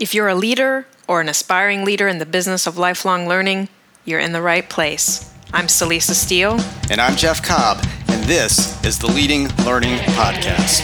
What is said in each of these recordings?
If you're a leader or an aspiring leader in the business of lifelong learning, you're in the right place. I'm Celisa Steele. And I'm Jeff Cobb, and this is the Leading Learning Podcast.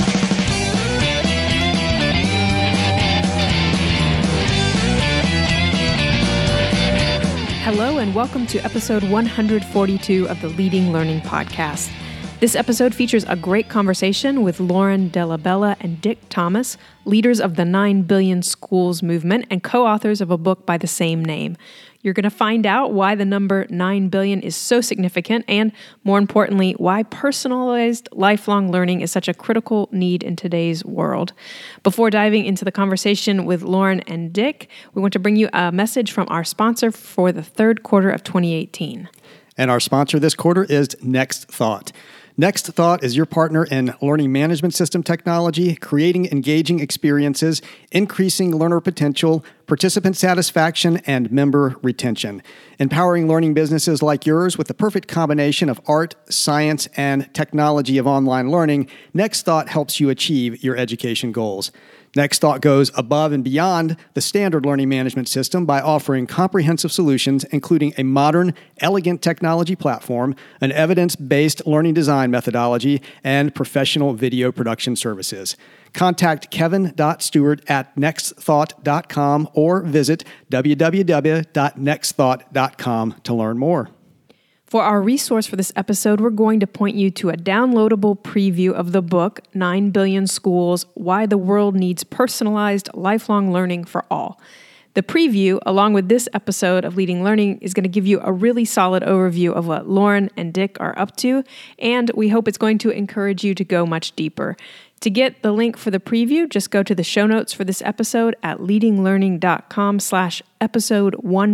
Hello and welcome to episode 142 of the Leading Learning Podcast. This episode features a great conversation with Lauren Delabella and Dick Thomas, leaders of the 9 Billion Schools movement and co-authors of a book by the same name. You're going to find out why the number 9 billion is so significant and, more importantly, why personalized lifelong learning is such a critical need in today's world. Before diving into the conversation with Lauren and Dick, we want to bring you a message from our sponsor for the third quarter of 2018. And our sponsor this quarter is Next Thought. Next Thought is your partner in learning management system technology, creating engaging experiences, increasing learner potential, participant satisfaction, and member retention. Empowering learning businesses like yours with the perfect combination of art, science, and technology of online learning, Next Thought helps you achieve your education goals. Next Thought goes above and beyond the standard learning management system by offering comprehensive solutions, including a modern, elegant technology platform, an evidence-based learning design methodology, and professional video production services. Contact kevin.stewart@nextthought.com or visit www.nextthought.com to learn more. For our resource for this episode, we're going to point you to a downloadable preview of the book, 9 Billion Schools, Why the World Needs Personalized Lifelong Learning for All. The preview, along with this episode of Leading Learning, is going to give you a really solid overview of what Lauren and Dick are up to, and we hope it's going to encourage you to go much deeper. To get the link for the preview, just go to the show notes for this episode at leadinglearning.com/episode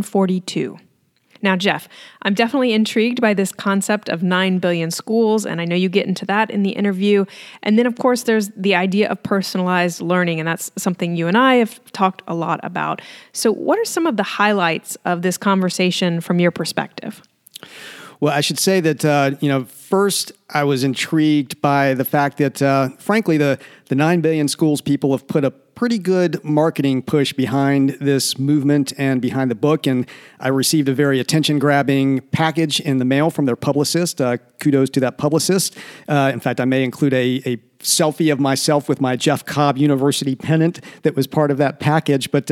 142. Now, Jeff, I'm definitely intrigued by this concept of 9 billion schools, and I know you get into that in the interview. And then, of course, there's the idea of personalized learning, and that's something you and I have talked a lot about. So what are some of the highlights of this conversation from your perspective? Well, I should say that, first I was intrigued by the fact that, frankly, the 9 billion schools people have put a pretty good marketing push behind this movement and behind the book. And I received a very attention-grabbing package in the mail from their publicist. Kudos to that publicist. In fact, I may include a selfie of myself with my Jeff Cobb University pennant that was part of that package. But,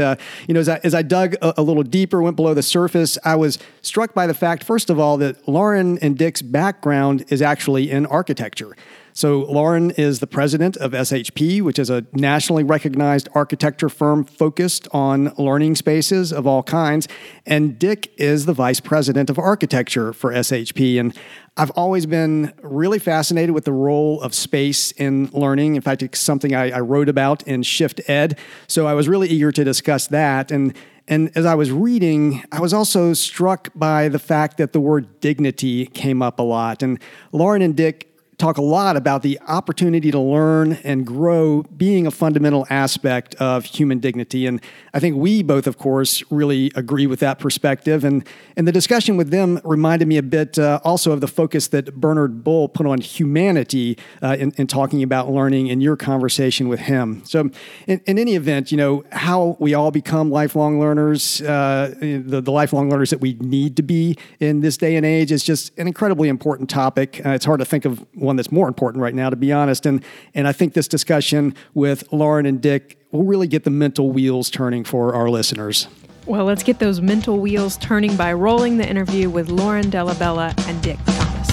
as I dug a little deeper, went below the surface, I was struck by the fact, first of all, that Lauren and Dick's background is actually in architecture. So Lauren is the president of SHP, which is a nationally recognized architecture firm focused on learning spaces of all kinds. And Dick is the vice president of architecture for SHP. And I've always been really fascinated with the role of space in learning. In fact, it's something I wrote about in Shift Ed. So I was really eager to discuss that. And as I was reading, I was also struck by the fact that the word dignity came up a lot. And Lauren and Dick talk a lot about the opportunity to learn and grow being a fundamental aspect of human dignity. And I think we both, of course, really agree with that perspective. And the discussion with them reminded me a bit also of the focus that Bernard Bull put on humanity in talking about learning in your conversation with him. So in any event, how we all become lifelong learners, the lifelong learners that we need to be in this day and age is just an incredibly important topic. It's hard to think of one that's more important right now, to be honest. And I think this discussion with Lauren and Dick will really get the mental wheels turning for our listeners. Well, let's get those mental wheels turning by rolling the interview with Lauren Delabella and Dick Thomas.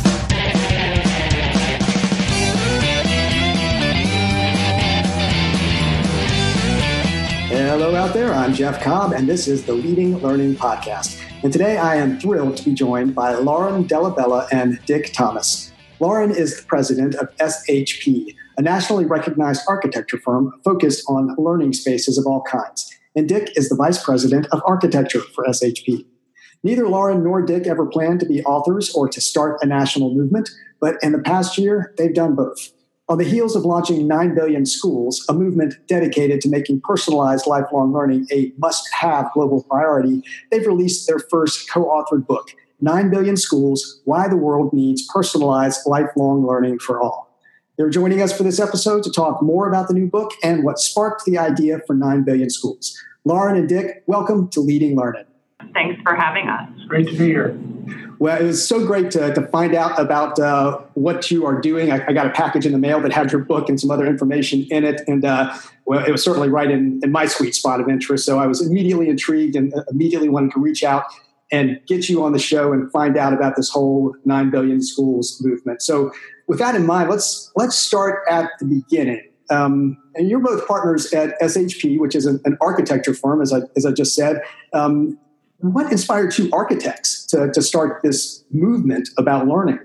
Hello out there, I'm Jeff Cobb, and this is the Leading Learning Podcast. And today I am thrilled to be joined by Lauren Delabella and Dick Thomas. Lauren is the president of SHP, a nationally recognized architecture firm focused on learning spaces of all kinds. And Dick is the vice president of architecture for SHP. Neither Lauren nor Dick ever planned to be authors or to start a national movement, but in the past year, they've done both. On the heels of launching 9 Billion Schools, a movement dedicated to making personalized lifelong learning a must-have global priority, they've released their first co-authored book, 9 Billion Schools, Why the World Needs Personalized Lifelong Learning for All. They're joining us for this episode to talk more about the new book and what sparked the idea for 9 Billion Schools. Lauren and Dick, welcome to Leading Learning. Thanks for having us. It's great to be here. Well, it was so great to find out about what you are doing. I got a package in the mail that had your book and some other information in it. And well, it was certainly right in my sweet spot of interest. So I was immediately intrigued and immediately wanted to reach out and get you on the show and find out about this whole 9 Billion Schools movement. So with that in mind, let's start at the beginning. And you're both partners at SHP, which is an architecture firm, as I just said. What inspired two architects to start this movement about learning?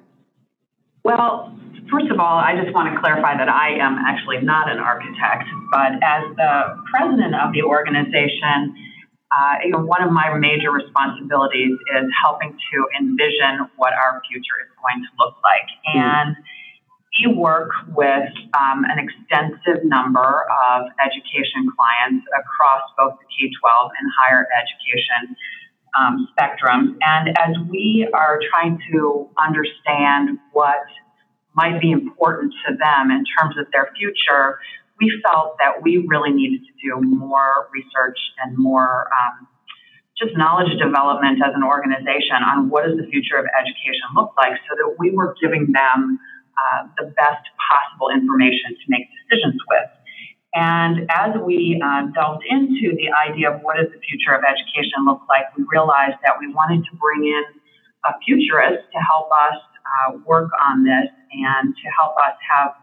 Well, first of all, I just want to clarify that I am actually not an architect, but as the president of the organization, one of my major responsibilities is helping to envision what our future is going to look like. And we work with an extensive number of education clients across both the K-12 and higher education spectrum. And as we are trying to understand what might be important to them in terms of their future, we felt that we really needed to do more research and more just knowledge development as an organization on what does the future of education look like, so that we were giving them the best possible information to make decisions with. And as we delved into the idea of what does the future of education look like, we realized that we wanted to bring in a futurist to help us work on this and to help us have,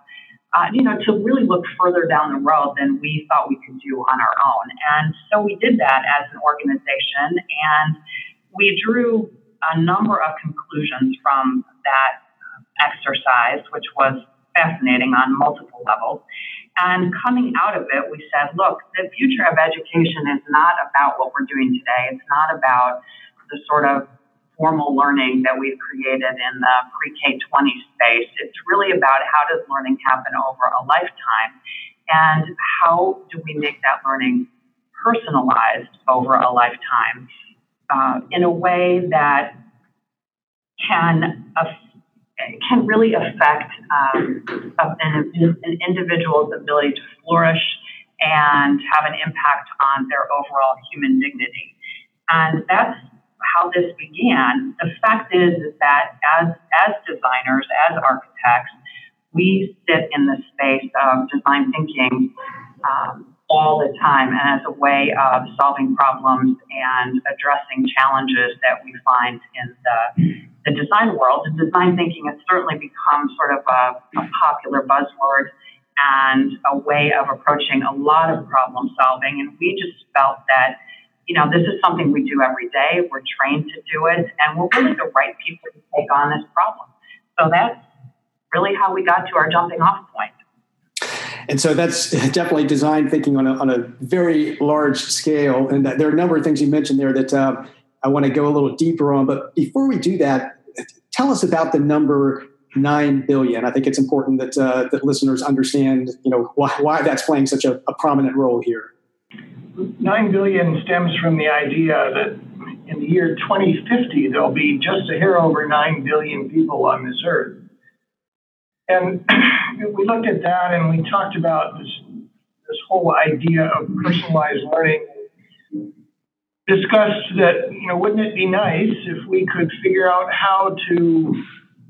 to really look further down the road than we thought we could do on our own. And so we did that as an organization, and we drew a number of conclusions from that exercise, which was fascinating on multiple levels. And coming out of it, we said, look, the future of education is not about what we're doing today. It's not about the sort of formal learning that we've created in the pre-K-20 space. It's really about how does learning happen over a lifetime, and how do we make that learning personalized over a lifetime in a way that can really affect an individual's ability to flourish and have an impact on their overall human dignity. And that's how this began. The fact is that as designers, as architects, we sit in the space of design thinking all the time, and as a way of solving problems and addressing challenges that we find in the design world. And design thinking has certainly become sort of a popular buzzword and a way of approaching a lot of problem solving. And we just felt that, this is something we do every day. We're trained to do it, and we're really the right people to take on this problem. So that's really how we got to our jumping off point. And so that's definitely design thinking on a very large scale. And there are a number of things you mentioned there that I want to go a little deeper on. But before we do that, tell us about the number 9 billion. I think it's important that listeners understand, why that's playing such a prominent role here. 9 billion stems from the idea that in the year 2050, there'll be just a hair over 9 billion people on this earth. And we looked at that and we talked about this whole idea of personalized learning. Discussed that, wouldn't it be nice if we could figure out how to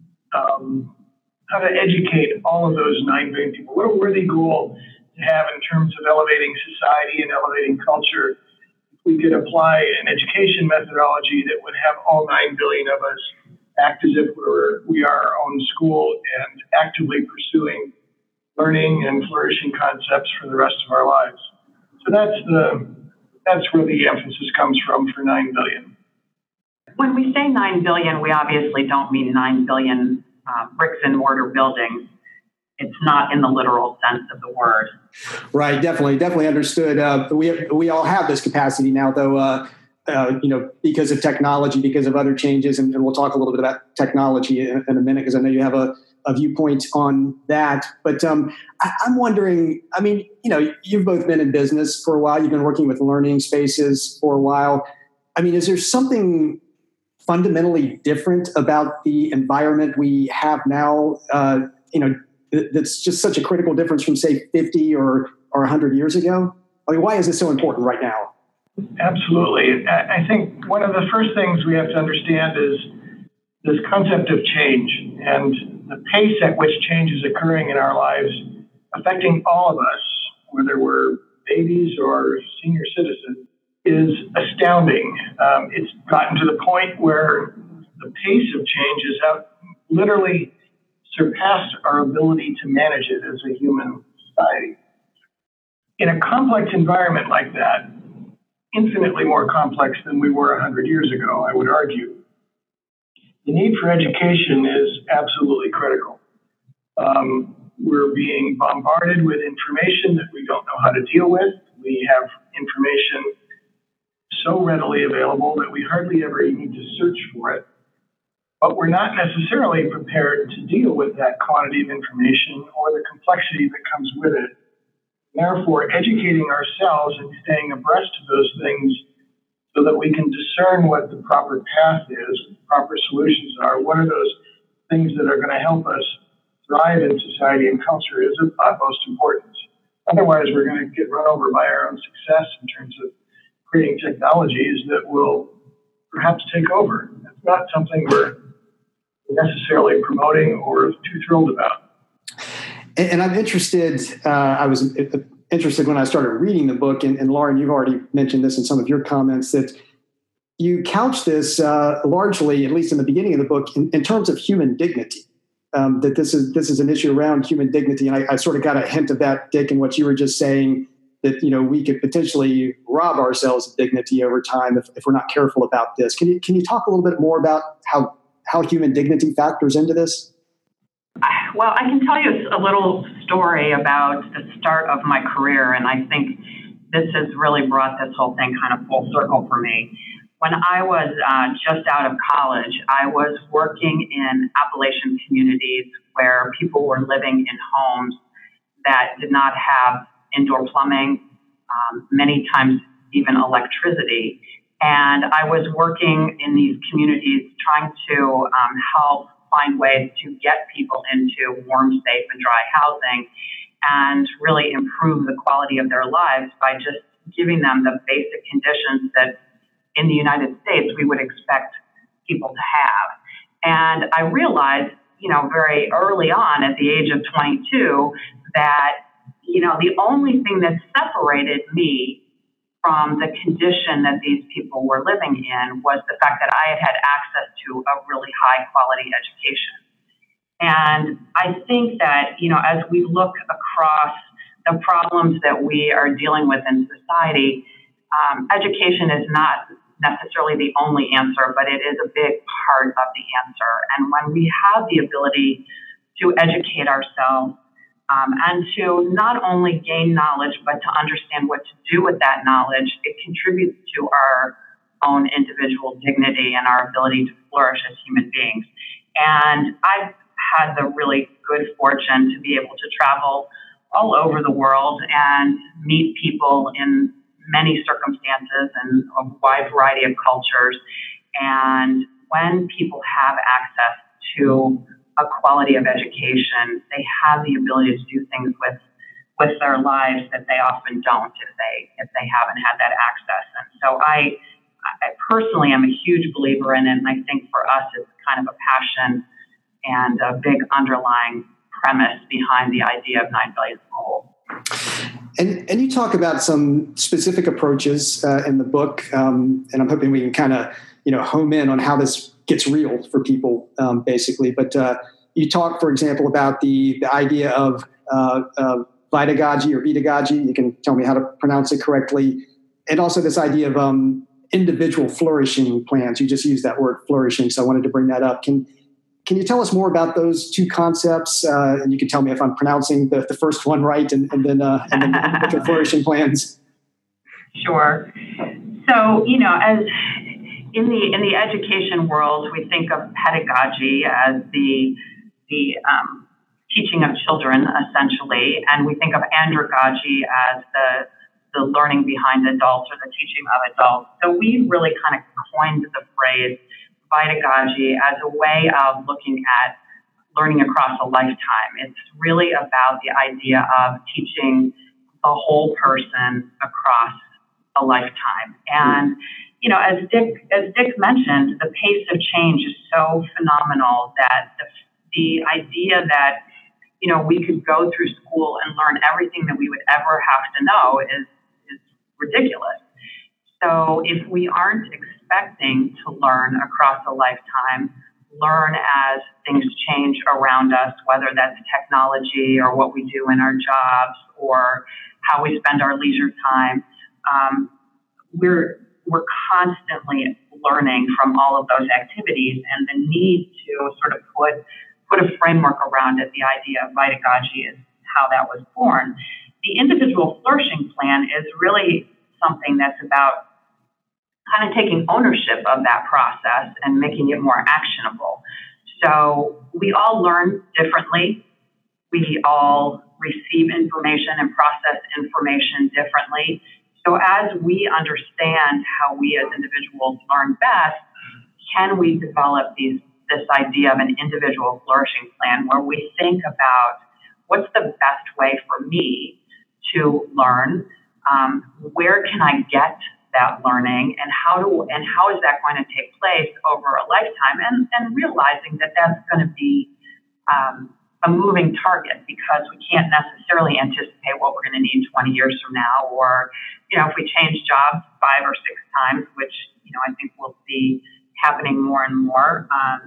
educate all of those 9 billion people? What a worthy goal to have in terms of elevating society and elevating culture. If we could apply an education methodology that would have all 9 billion of us act as if we are our own school and actively pursuing learning and flourishing concepts for the rest of our lives. So that's where the emphasis comes from for 9 billion. When we say 9 billion, we obviously don't mean 9 billion bricks and mortar buildings. It's not in the literal sense of the word. Right, definitely understood. We all have this capacity now, though, because of technology, because of other changes, and we'll talk a little bit about technology in a minute, because I know you have a viewpoint on that. But I'm wondering, you've both been in business for a while. You've been working with learning spaces for a while. Is there something fundamentally different about the environment we have now, that's just such a critical difference from, say, 50 or 100 years ago? I mean, why is this so important right now? Absolutely. I think one of the first things we have to understand is this concept of change and the pace at which change is occurring in our lives, affecting all of us, whether we're babies or senior citizens, is astounding. It's gotten to the point where the pace of change has literally surpassed our ability to manage it as a human society. In a complex environment like that, infinitely more complex than we were 100 years ago, I would argue, the need for education is absolutely critical. We're being bombarded with information that we don't know how to deal with. We have information so readily available that we hardly ever need to search for it. But we're not necessarily prepared to deal with that quantity of information or the complexity that comes with it. Therefore, educating ourselves and staying abreast of those things so that we can discern what the proper path is, what the proper solutions are, what are those things that are going to help us thrive in society and culture is of utmost importance. Otherwise, we're going to get run over by our own success in terms of creating technologies that will perhaps take over. It's not something we're necessarily promoting or too thrilled about. And I'm interested, I was interested when I started reading the book, and Lauren, you've already mentioned this in some of your comments, that you couch this largely, at least in the beginning of the book, in terms of human dignity, that this is an issue around human dignity. And I sort of got a hint of that, Dick, in what you were just saying, that we could potentially rob ourselves of dignity over time if we're not careful about this. Can you talk a little bit more about how human dignity factors into this? Well, I can tell you a little story about the start of my career, and I think this has really brought this whole thing kind of full circle for me. When I was just out of college, I was working in Appalachian communities where people were living in homes that did not have indoor plumbing, many times even electricity. And I was working in these communities trying to help find ways to get people into warm, safe, and dry housing and really improve the quality of their lives by just giving them the basic conditions that in the United States we would expect people to have. And I realized, very early on at the age of 22 that, the only thing that separated me from the condition that these people were living in was the fact that I had access to a really high quality education. And I think that, as we look across the problems that we are dealing with in society, education is not necessarily the only answer, but it is a big part of the answer. And when we have the ability to educate ourselves, and to not only gain knowledge, but to understand what to do with that knowledge, it contributes to our own individual dignity and our ability to flourish as human beings. And I've had the really good fortune to be able to travel all over the world and meet people in many circumstances and a wide variety of cultures. And when people have access to a quality of education, they have the ability to do things with their lives that they often don't if they haven't had that access. And so I personally am a huge believer in it, and I think for us it's kind of a passion and a big underlying premise behind the idea of 9 billion schools. And you talk about some specific approaches in the book, and I'm hoping we can kind of home in on how this gets real for people, basically. But you talk, for example, about the idea of pedagogy or pedagogy. You can tell me how to pronounce it correctly. And also this idea of individual flourishing plans. You just used that word flourishing, so I wanted to bring that up. Can you tell us more about those two concepts? And you can tell me if I'm pronouncing the first one right, and then the individual flourishing plans. Sure. So, as in the education world, we think of pedagogy as the teaching of children, essentially, and we think of andragogy as the learning behind adults or the teaching of adults. So we really kind of coined the phrase pedagogy as a way of looking at learning across a lifetime. It's really about the idea of teaching the whole person across a lifetime. And, as Dick mentioned, the pace of change is so phenomenal that the idea that, we could go through school and learn everything that we would ever have to know is ridiculous. So if we aren't expecting to learn across a lifetime, learn as things change around us, whether that's technology or what we do in our jobs or how we spend our leisure time, we're constantly learning from all of those activities, and the need to sort of put a framework around it. The idea of pedagogy is how that was born. The individual flourishing plan is really something that's about kind of taking ownership of that process and making it more actionable. So we all learn differently. We all receive information and process information differently. So as we understand how we as individuals learn best, can we develop this idea of an individual flourishing plan where we think about what's the best way for me to learn, where can I get that learning, and how is that going to take place over a lifetime, and realizing that that's going to be a moving target, because we can't necessarily anticipate what we're going to need 20 years from now, or if we change jobs 5 or 6 times, which I think we'll see happening more and more.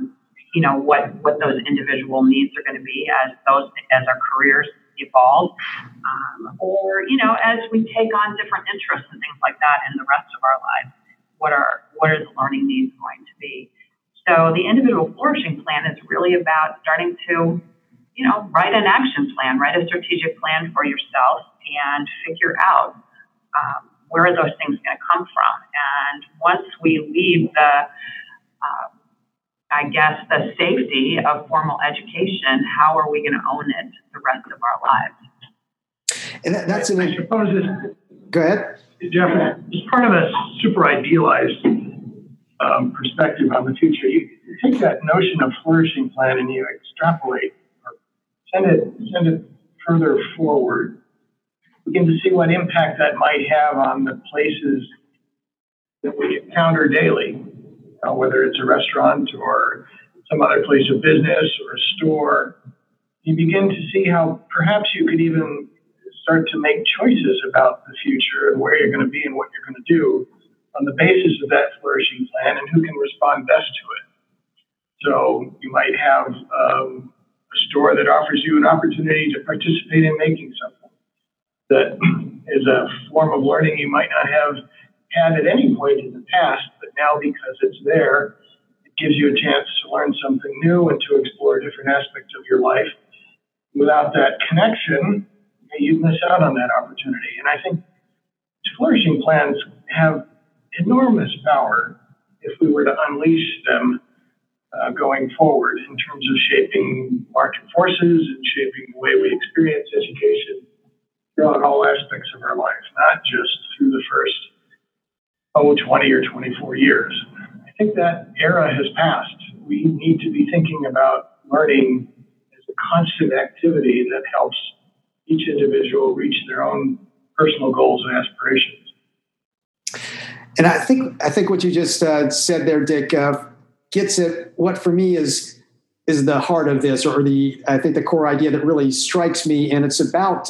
What those individual needs are going to be as our careers evolve, or as we take on different interests and things like that in the rest of our lives. What are the learning needs going to be? So the individual flourishing plan is really about starting to write an action plan, write a strategic plan for yourself, and figure out where are those things going to come from. And once we leave the safety of formal education, how are we going to own it the rest of our lives? And that's I suppose this. Go ahead, Jeff. It's part of a super idealized perspective on the future. You take that notion of flourishing plan and you extrapolate, or send it further forward. Begin to see what impact that might have on the places that we encounter daily. Whether it's a restaurant or some other place of business or a store, you begin to see how perhaps you could even start to make choices about the future and where you're going to be and what you're going to do on the basis of that flourishing plan and who can respond best to it. So you might have a store that offers you an opportunity to participate in making something that is a form of learning you might not have had at any point in the past, but now because it's there, it gives you a chance to learn something new and to explore different aspects of your life. Without that connection, you'd miss out on that opportunity. And I think flourishing plans have enormous power if we were to unleash them going forward in terms of shaping market forces and shaping the way we experience education throughout all aspects of our life, not just through the first 20 or 24 years. I think that era has passed. We need to be thinking about learning as a constant activity that helps each individual reach their own personal goals and aspirations. And I think what you just said there, Dick, gets at what for me is the heart of this, or I think the core idea that really strikes me, and it's about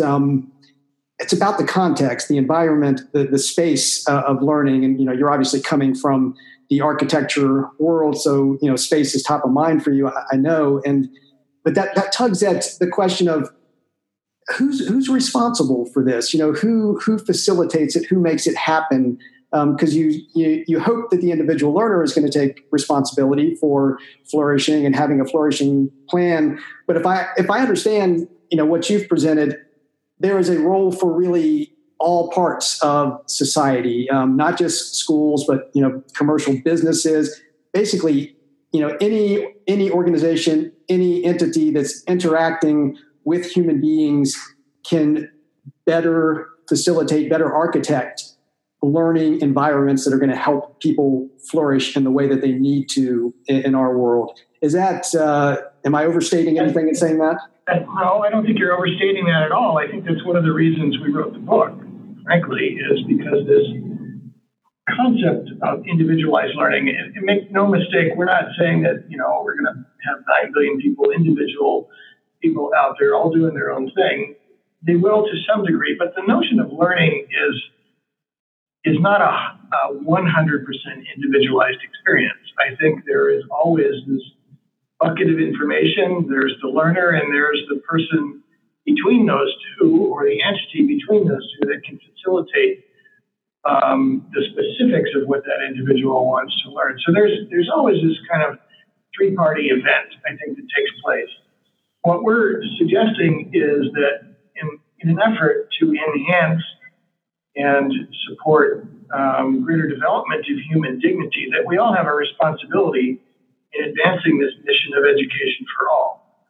the context, the environment, the space of learning. And you're obviously coming from the architecture world, so space is top of mind for you, I know. But that tugs at the question of who's responsible for this. Who facilitates it, who makes it happen. Because you hope that the individual learner is going to take responsibility for flourishing and having a flourishing plan. But if I understand what you've presented, there is a role for really all parts of society, not just schools, but commercial businesses. Basically, any organization, any entity that's interacting with human beings can better facilitate, better architect learning environments that are going to help people flourish in the way that they need to in our world. Is that Am I overstating anything in saying that? No, I don't think you're overstating that at all. I think that's one of the reasons we wrote the book, frankly, is because this concept of individualized learning, and make no mistake, we're not saying that, we're going to have 9 billion individual people out there all doing their own thing. They will to some degree, but the notion of learning is not a 100% individualized experience. I think there is always this bucket of information. There's the learner and there's the person between those two, or the entity between those two, that can facilitate the specifics of what that individual wants to learn. So there's always this kind of three-party event, I think, that takes place. What we're suggesting is that in an effort to enhance and support greater development of human dignity, that we all have a responsibility in advancing this mission of education for all.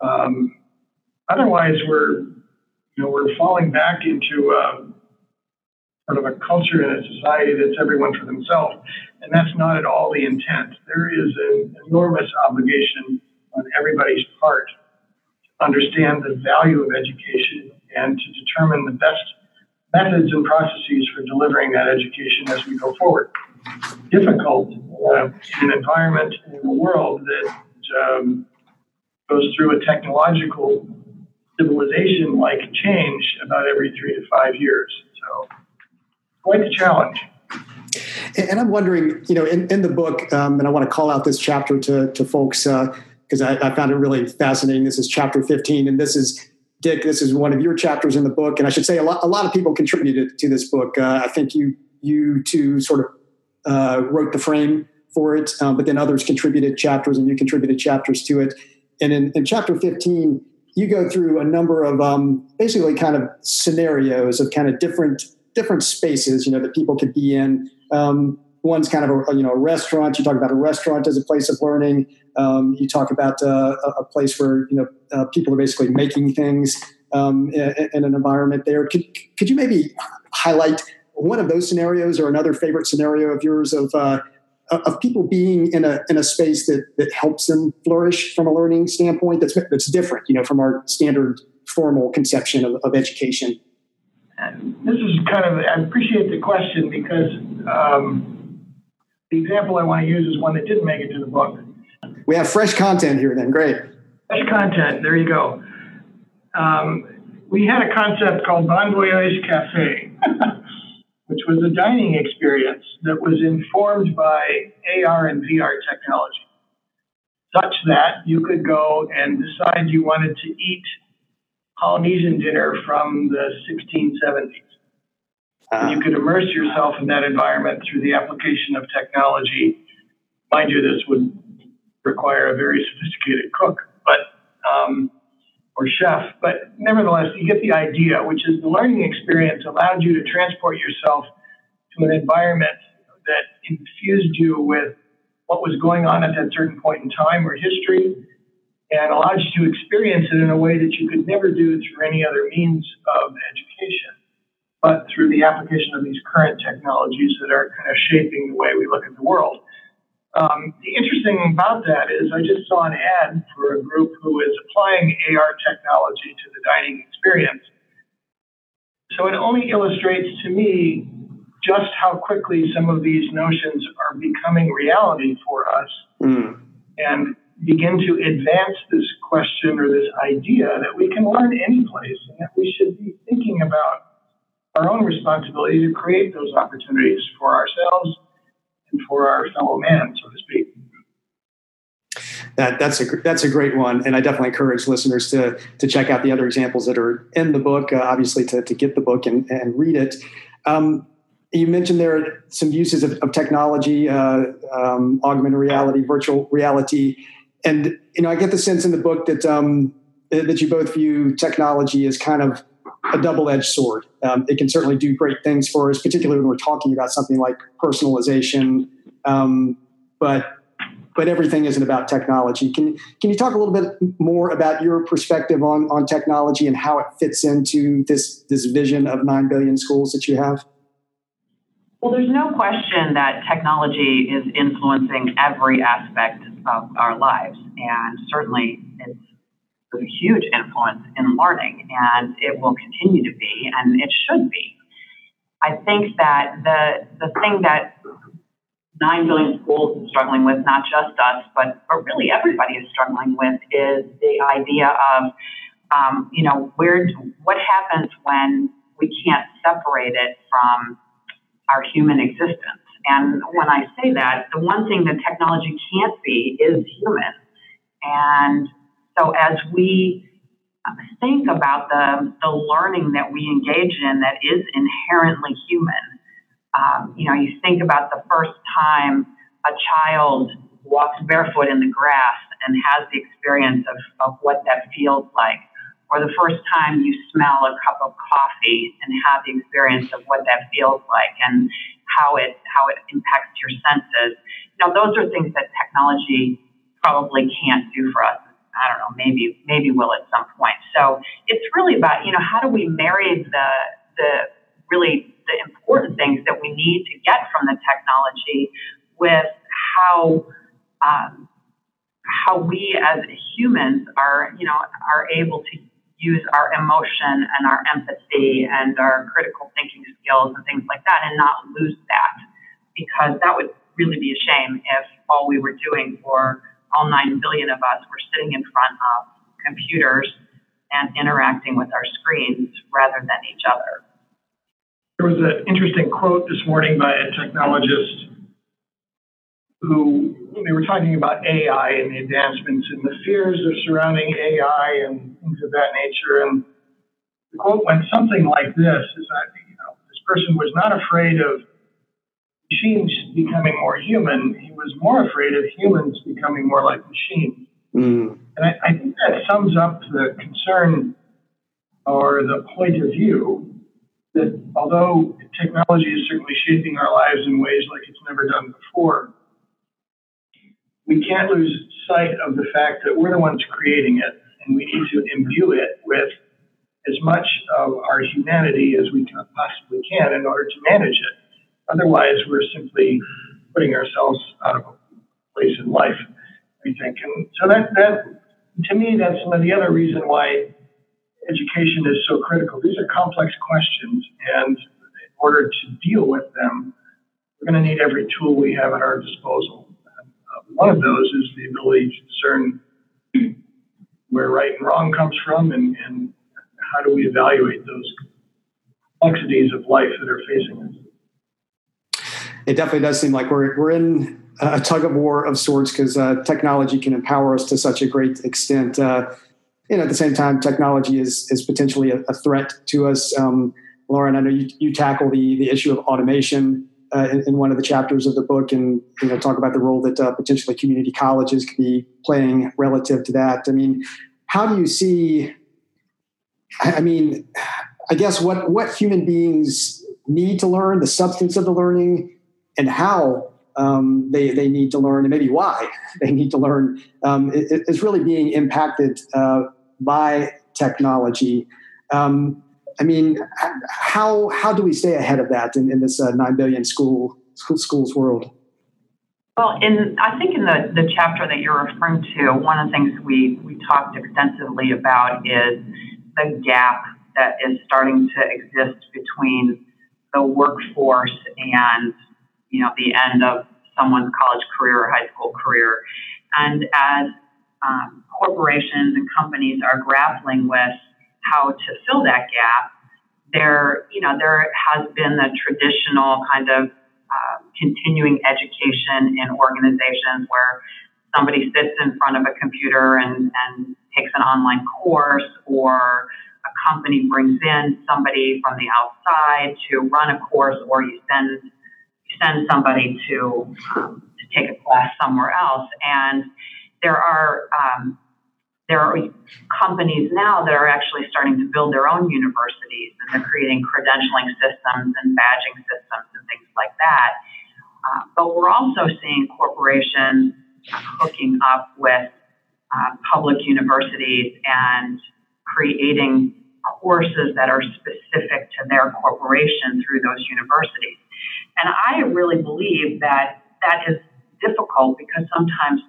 Otherwise, we're falling back into sort of a culture and a society that's everyone for themselves, and that's not at all the intent. There is an enormous obligation on everybody's part to understand the value of education and to determine the best methods and processes for delivering that education as we go forward. Difficult in an environment in a world that goes through a technological civilization-like change about every 3 to 5 years. So, quite the challenge. And I'm wondering, in the book, and I want to call out this chapter to folks because I found it really fascinating. This is chapter 15, and this is, Dick, this is one of your chapters in the book. And I should say a lot of people contributed to this book. I think you two sort of wrote the frame for it, but then others contributed chapters, and you contributed chapters to it. And in chapter 15, you go through a number of basically kind of scenarios of kind of different spaces, that people could be in. One's kind of a restaurant. You talk about a restaurant as a place of learning. You talk about a place where people are basically making things in an environment there. Could you maybe highlight one of those scenarios or another favorite scenario of yours of people being in a space that helps them flourish from a learning standpoint that's different, from our standard formal conception of education? This is I appreciate the question because the example I want to use is one that didn't make it to the book. We have fresh content here then. Great. Fresh content. There you go. We had a concept called Bon Voyage Cafe, which was a dining experience that was informed by AR and VR technology, such that you could go and decide you wanted to eat Polynesian dinner from the 1670s. And you could immerse yourself in that environment through the application of technology. Mind you, this would require a very sophisticated cook, or chef, but nevertheless, you get the idea, which is the learning experience allowed you to transport yourself to an environment that infused you with what was going on at that certain point in time or history, and allowed you to experience it in a way that you could never do through any other means of education, but through the application of these current technologies that are kind of shaping the way we look at the world. The interesting thing about that is I just saw an ad for a group who is applying AR technology to the dining experience. So it only illustrates to me just how quickly some of these notions are becoming reality for us and begin to advance this question or this idea that we can learn any place and that we should be thinking about our own responsibility to create those opportunities for ourselves and for our fellow man, so to speak. That's a great one, and I definitely encourage listeners to check out the other examples that are in the book. Obviously, to get the book and read it. You mentioned there are some uses of technology, augmented reality, virtual reality, and I get the sense in the book that that you both view technology as kind of a double-edged sword. It can certainly do great things for us, particularly when we're talking about something like personalization. But everything isn't about technology. Can you talk a little bit more about your perspective on technology and how it fits into this vision of 9 billion schools that you have? Well, there's no question that technology is influencing every aspect of our lives, and certainly it's a huge influence in learning, and it will continue to be, and it should be. I think that the thing that 9 billion schools is struggling with, not just us, but really everybody is struggling with, is the idea of, what happens when we can't separate it from our human existence. And when I say that, the one thing that technology can't be is human. And so as we think about the learning that we engage in that is inherently human, you think about the first time a child walks barefoot in the grass and has the experience of what that feels like, or the first time you smell a cup of coffee and have the experience of what that feels like and how it impacts your senses. Those are things that technology probably can't do for us. I don't know, maybe will at some point. So it's really about, how do we marry the important things that we need to get from the technology with how we as humans are able to use our emotion and our empathy and our critical thinking skills and things like that, and not lose that, because that would really be a shame if all we were doing for all 9 billion of us were sitting in front of computers and interacting with our screens rather than each other. There was an interesting quote this morning by a technologist who, they were talking about AI and the advancements and the fears of surrounding AI and things of that nature. And the quote went something like this, is that, this person was not afraid of machines becoming more human. He was more afraid of humans becoming more like machines. Mm. And I think that sums up the concern or the point of view that although technology is certainly shaping our lives in ways like it's never done before, we can't lose sight of the fact that we're the ones creating it, and we need to imbue it with as much of our humanity as we possibly can in order to manage it. Otherwise, we're simply putting ourselves out of a place in life, I think. And so that to me, that's the other reason why education is so critical. These are complex questions, and in order to deal with them, we're going to need every tool we have at our disposal. One of those is the ability to discern where right and wrong comes from, and how do we evaluate those complexities of life that are facing us. It definitely does seem like we're in a tug of war of sorts, because technology can empower us to such a great extent. At the same time, technology is potentially a threat to us. Lauren, I know you tackle the issue of automation in one of the chapters of the book, and talk about the role that potentially community colleges could be playing relative to that. I mean, how do you see? I guess what human beings need to learn, the substance of the learning, and how they need to learn, and maybe why they need to learn, is really being impacted by technology. How do we stay ahead of that in this 9 billion schools world? Well, I think in the chapter that you're referring to, one of the things we talked extensively about is the gap that is starting to exist between the workforce and the end of someone's college career or high school career. And as corporations and companies are grappling with how to fill that gap, there has been the traditional kind of continuing education in organizations where somebody sits in front of a computer and takes an online course, or a company brings in somebody from the outside to run a course, or you send somebody to take a class somewhere else. And there are companies now that are actually starting to build their own universities, and they're creating credentialing systems and badging systems and things like that. But we're also seeing corporations hooking up with public universities and creating courses that are specific to their corporation through those universities. And I really believe that is difficult because sometimes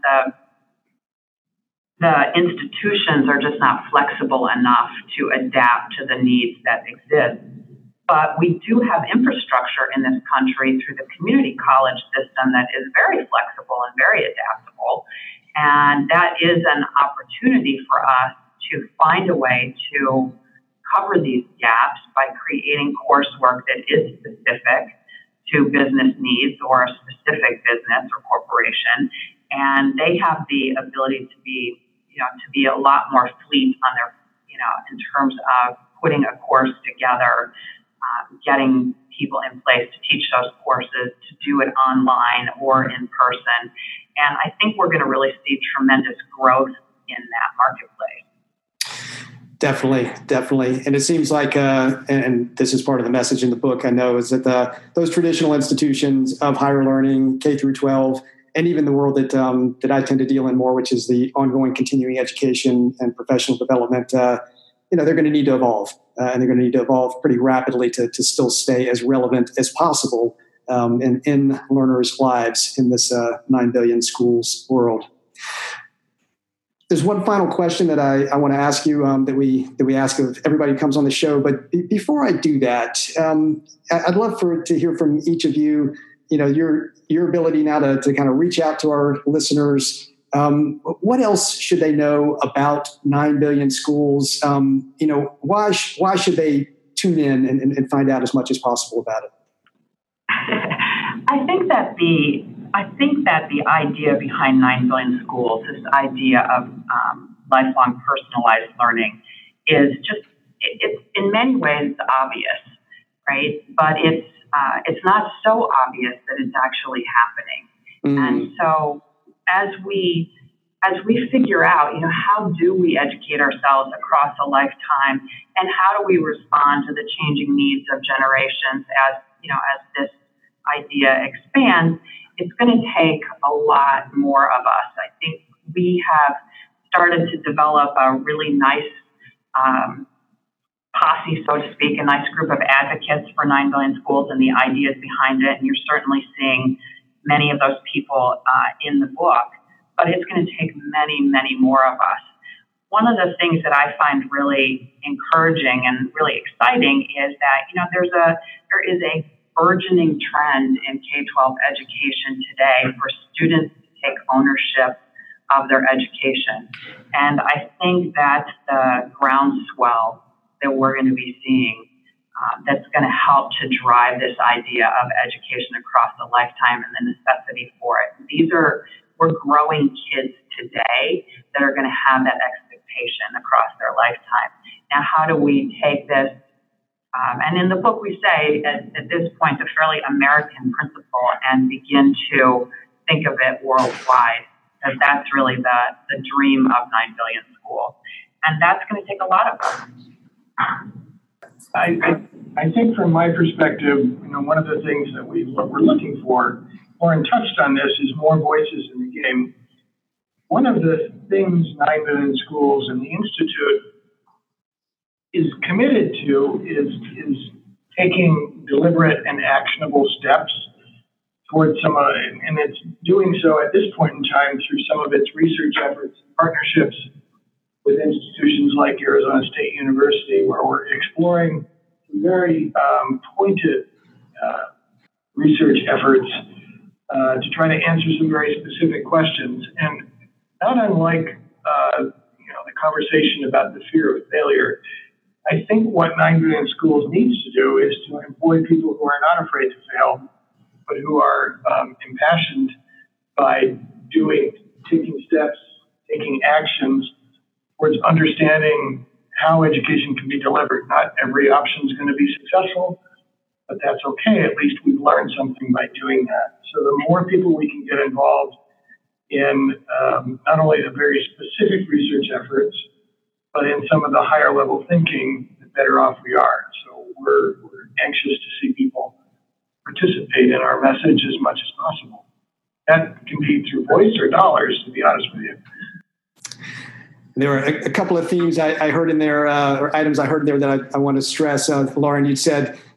the institutions are just not flexible enough to adapt to the needs that exist. But we do have infrastructure in this country through the community college system that is very flexible and very adaptable. And that is an opportunity for us to find a way to cover these gaps by creating coursework that is specific to business needs or a specific business or corporation. And they have the ability to be a lot more fleet on their, in terms of putting a course together, getting people in place to teach those courses, to do it online or in person. And I think we're going to really see tremendous growth in that marketplace. Definitely. And it seems like, and this is part of the message in the book, I know, is that those traditional institutions of higher learning, K through 12, and even the world that I tend to deal in more, which is the ongoing continuing education and professional development, they're going to need to evolve. And they're going to need to evolve pretty rapidly to still stay as relevant as possible in learners' lives in this 9 billion schools world. There's one final question that I want to ask you that we ask of everybody who comes on the show. But before I do that, I'd love to hear from each of you. Your ability now to kind of reach out to our listeners. What else should they know about 9 billion schools? Why should they tune in and find out as much as possible about it? I think that the idea behind 9 billion schools, this idea of lifelong personalized learning, is it's in many ways obvious, right? But it's not so obvious that it's actually happening. And so as we figure out, how do we educate ourselves across a lifetime, and how do we respond to the changing needs of generations as this idea expands, it's going to take a lot more of us. I think we have started to develop a really nice posse, so to speak, a nice group of advocates for 9 billion schools and the ideas behind it. And you're certainly seeing many of those people in the book, but it's going to take many, many more of us. One of the things that I find really encouraging and really exciting is that, there is a burgeoning trend in K-12 education today for students to take ownership of their education. And I think that's the groundswell that we're going to be seeing that's going to help to drive this idea of education across a lifetime and the necessity for it. We're growing kids today that are going to have that expectation across their lifetime. Now, how do we take this? And in the book, we say at this point, a fairly American principle, and begin to think of it worldwide, because that's really the dream of 9 billion schools. And that's going to take a lot of us. I think from my perspective, one of the things that we're looking for, Lauren touched on this, is more voices in the game. One of the things 9 billion schools and the Institute is committed to is taking deliberate and actionable steps towards and it's doing so at this point in time through some of its research efforts, partnerships with institutions like Arizona State University, where we're exploring very pointed research efforts to try to answer some very specific questions. And not unlike the conversation about the fear of failure, I think what 9 billion schools needs to do is to employ people who are not afraid to fail, but who are impassioned by taking steps, taking actions towards understanding how education can be delivered. Not every option is going to be successful, but that's okay. At least we've learned something by doing that. So the more people we can get involved in not only the very specific research efforts, but in some of the higher level thinking, the better off we are. So we're anxious to see people participate in our message as much as possible. That can be through voice or dollars, to be honest with you. There were a couple of themes I heard in there, or items I heard in there that I want to stress. Lauren, you said,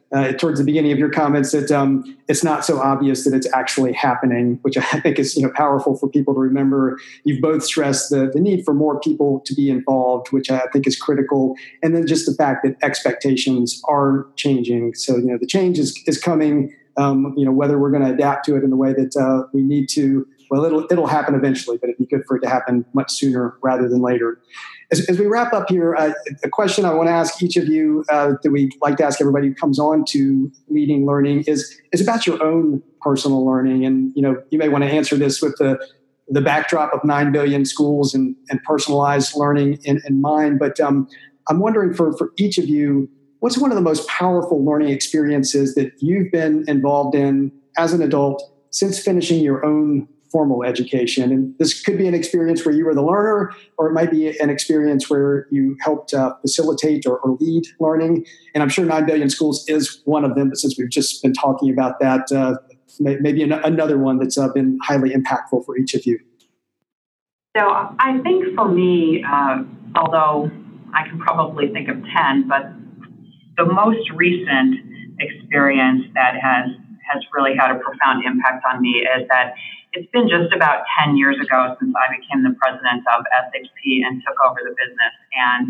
towards the beginning of your comments that it's not so obvious that it's actually happening, which I think is powerful for people to remember. You've both stressed the need for more people to be involved, which I think is critical, and then just the fact that expectations are changing. So the change is coming. Whether we're going to adapt to it in the way that we need to, well, it'll happen eventually, but it'd be good for it to happen much sooner rather than later. As we wrap up here, a question I want to ask each of you that we like to ask everybody who comes on to Leading Learning is about your own personal learning. And, you may want to answer this with the backdrop of 9 billion schools and personalized learning in mind. But I'm wondering for each of you, what's one of the most powerful learning experiences that you've been involved in as an adult since finishing your own formal education? And this could be an experience where you were the learner, or it might be an experience where you helped facilitate or lead learning. And I'm sure 9 billion schools is one of them, but since we've just been talking about that, maybe another one that's been highly impactful for each of you. So I think for me, although I can probably think of 10, but the most recent experience that has really had a profound impact on me is that it's been just about 10 years ago since I became the president of SHP and took over the business. And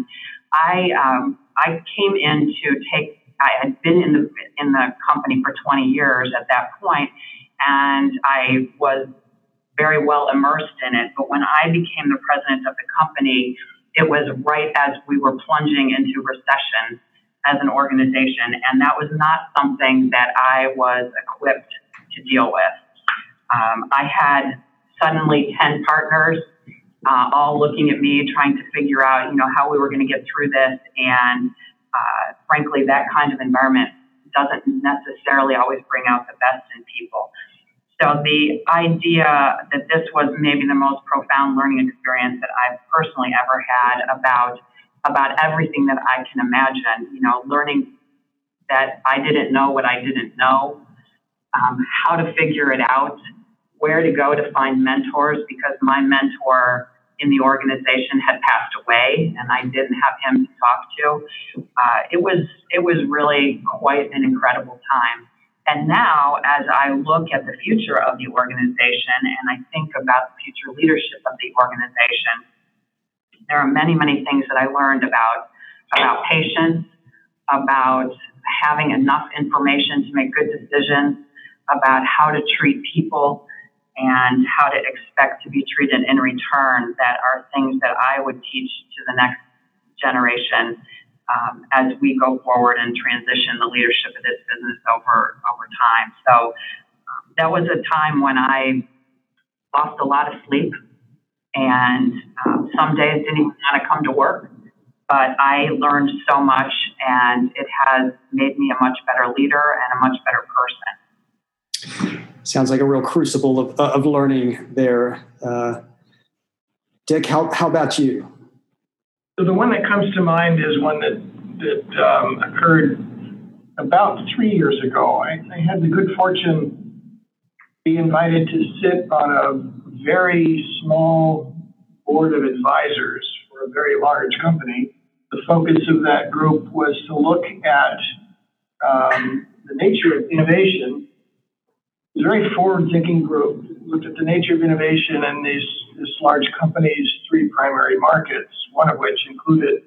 I came in I had been in the company for 20 years at that point, and I was very well immersed in it. But when I became the president of the company, it was right as we were plunging into recession as an organization. And that was not something that I was equipped to deal with. I had suddenly 10 partners all looking at me, trying to figure out, how we were going to get through this. And frankly, that kind of environment doesn't necessarily always bring out the best in people. So the idea that this was maybe the most profound learning experience that I've personally ever had about everything that I can imagine, learning that I didn't know what I didn't know, how to figure it out, where to go to find mentors, because my mentor in the organization had passed away and I didn't have him to talk to. It was really quite an incredible time. And now, as I look at the future of the organization and I think about the future leadership of the organization, there are many, many things that I learned about patience, about having enough information to make good decisions, about how to treat people and how to expect to be treated in return, that are things that I would teach to the next generation as we go forward and transition the leadership of this business over time. So that was a time when I lost a lot of sleep, and some days didn't even want to come to work. But I learned so much, and it has made me a much better leader and a much better person. Sounds like a real crucible of learning there. Dick, how about you? So the one that comes to mind is one that occurred about 3 years ago. I had the good fortune to be invited to sit on a very small board of advisors for a very large company. The focus of that group was to look at the nature of innovation. It was a very forward-thinking group. It looked at the nature of innovation in this large company's three primary markets, one of which included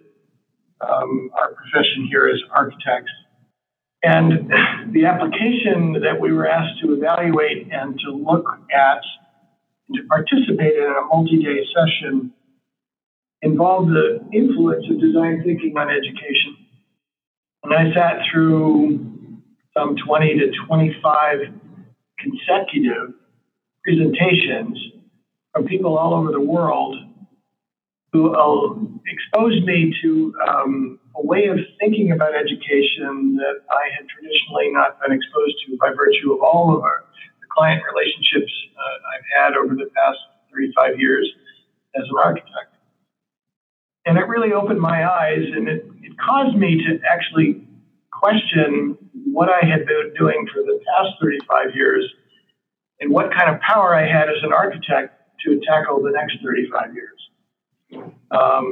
our profession here as architects. And the application that we were asked to evaluate and to look at and to participate in a multi-day session involved the influence of design thinking on education. And I sat through some 20 to 25 consecutive presentations from people all over the world who exposed me to a way of thinking about education that I had traditionally not been exposed to by virtue of all of the client relationships I've had over the past 35 years as an architect. And it really opened my eyes, and it caused me to actually question what I had been doing for the past 35 years and what kind of power I had as an architect to tackle the next 35 years.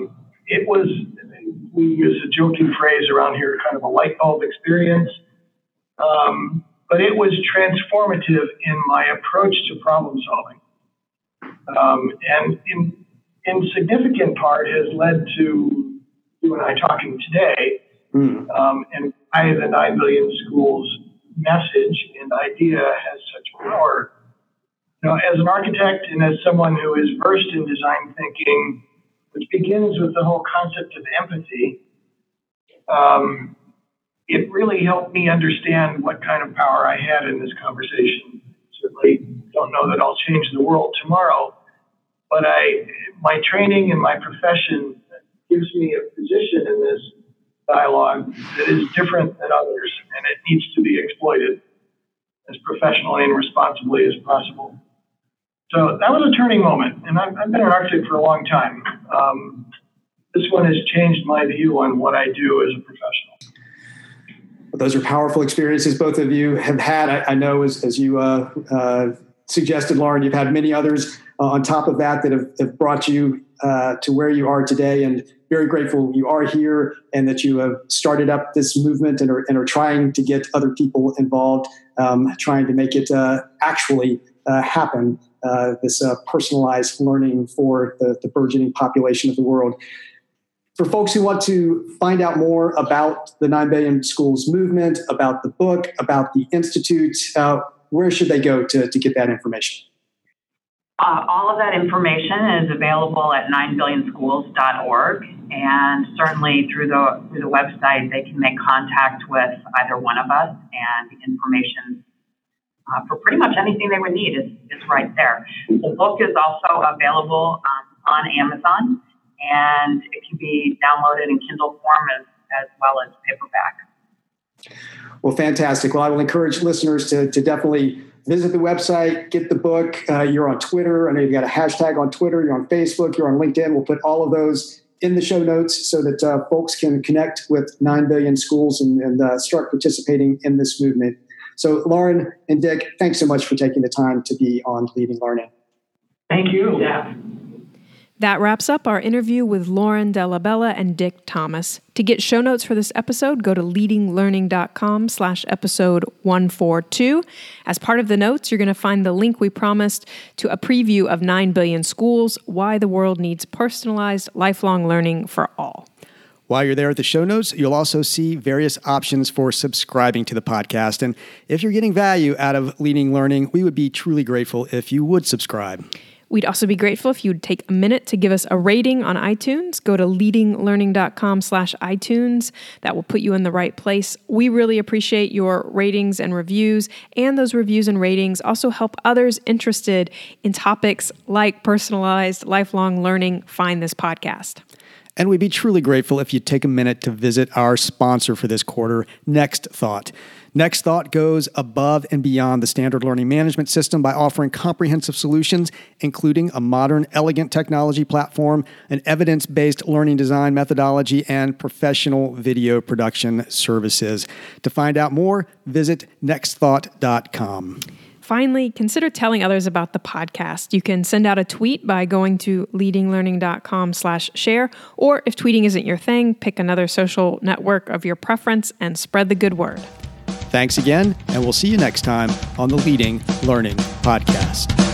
It was, we use a joking phrase around here, kind of a light bulb experience. but it was transformative in my approach to problem solving. And in significant part has led to you and I talking today, and why the 9 Billion Schools message and idea has such power. As an architect and as someone who is versed in design thinking, which begins with the whole concept of empathy, it really helped me understand what kind of power I had in this conversation. Certainly don't know that I'll change the world tomorrow, but my training and my profession gives me a position in this dialogue that is different than others, and it needs to be exploited as professionally and responsibly as possible. So that was a turning moment, and I've been an architect for a long time. This one has changed my view on what I do as a professional. Well, those are powerful experiences both of you have had. I know as you suggested, Lauren, you've had many others on top of that have brought you to where you are today, and very grateful you are here and that you have started up this movement and are trying to get other people involved, trying to make it actually happen, this personalized learning for the burgeoning population of the world. For folks who want to find out more about the 9 Billion Schools movement, about the book, about the Institute, where should they go to get that information? All of that information is available at 9billionschools.org, and certainly through the website, they can make contact with either one of us, and the information for pretty much anything they would need is right there. The book is also available on Amazon, and it can be downloaded in Kindle form as well as paperback. Well, fantastic. Well, I will encourage listeners to definitely visit the website, get the book. You're on Twitter. I know you've got a hashtag on Twitter. You're on Facebook. You're on LinkedIn. We'll put all of those in the show notes so that folks can connect with 9 Billion Schools and start participating in this movement. So, Lauren and Dick, thanks so much for taking the time to be on Leading Learning. Thank you. Yeah. That wraps up our interview with Lauren Della Bella and Dick Thomas. To get show notes for this episode, go to leadinglearning.com/episode 142. As part of the notes, you're going to find the link we promised to a preview of 9 Billion Schools, Why the World Needs Personalized Lifelong Learning for All. While you're there at the show notes, you'll also see various options for subscribing to the podcast. And if you're getting value out of Leading Learning, we would be truly grateful if you would subscribe. We'd also be grateful if you'd take a minute to give us a rating on iTunes. Go to leadinglearning.com/iTunes. That will put you in the right place. We really appreciate your ratings and reviews, and those reviews and ratings also help others interested in topics like personalized lifelong learning find this podcast. And we'd be truly grateful if you'd take a minute to visit our sponsor for this quarter, Next Thought. Next Thought goes above and beyond the standard learning management system by offering comprehensive solutions, including a modern, elegant technology platform, an evidence-based learning design methodology, and professional video production services. To find out more, visit nextthought.com. Finally, consider telling others about the podcast. You can send out a tweet by going to leadinglearning.com/share, or if tweeting isn't your thing, pick another social network of your preference and spread the good word. Thanks again, and we'll see you next time on the Leading Learning Podcast.